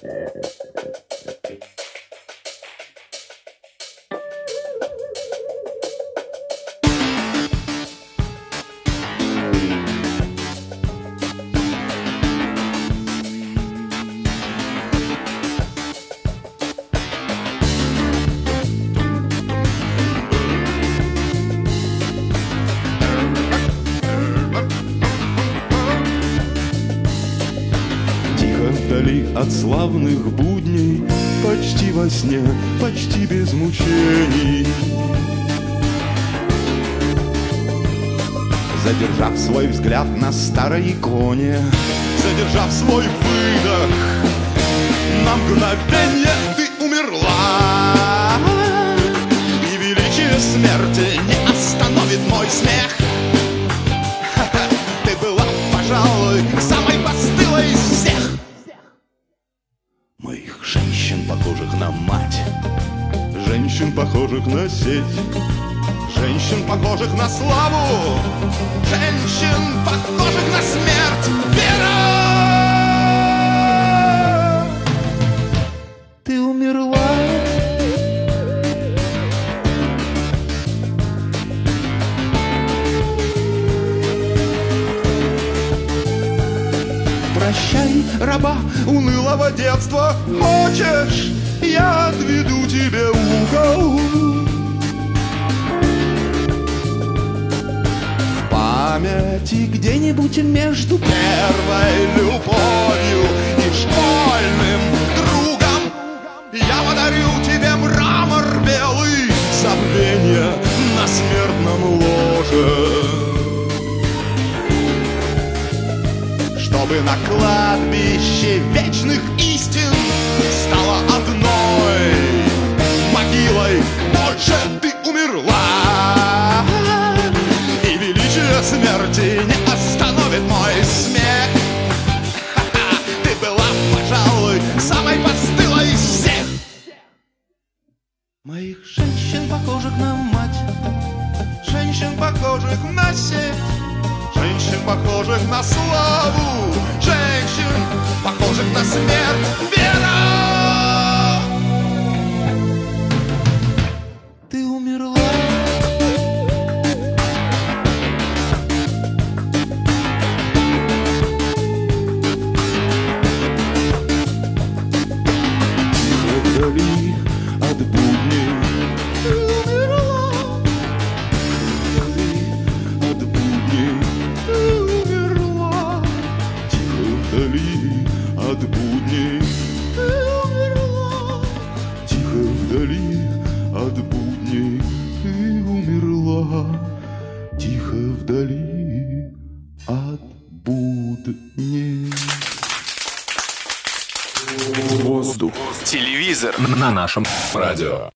Вдали от славных будней, почти во сне, почти без мучений. Задержав свой взгляд на старой иконе, задержав свой выдох, на мгновенье ты умерла. И величие смерти не остановит мой смех. Ты была, пожалуй, самой постылой из всех. Моих женщин, похожих на мать, женщин, похожих на сеть, женщин, похожих на славу, женщин, похожих на смерть. Вера! Ты умерла. Прощай, раба унылого детства. Хочешь, я отведу тебе угол в памяти где-нибудь между первой любовью и школьным другом. Я подарю тебе мрамор белый, забвенье на смертном ложе, чтобы на кладбище вечных истин стала одной могилой. Больше ты умерла, и величие смерти не остановит мой смех. Ты была, пожалуй, самой постылой из всех. Моих женщин, похожих на мать, женщин, похожих на сеть, женщин, похожих на славу, женщин, похожих на смерть. Вера! Ты умерла. Вдали от будней ты умерла. Вдали от будней вдали от будней ты умерла. Тихо вдали от будней ты умерла. Тихо вдали от будней. Воздух. Телевизор на нашем радио.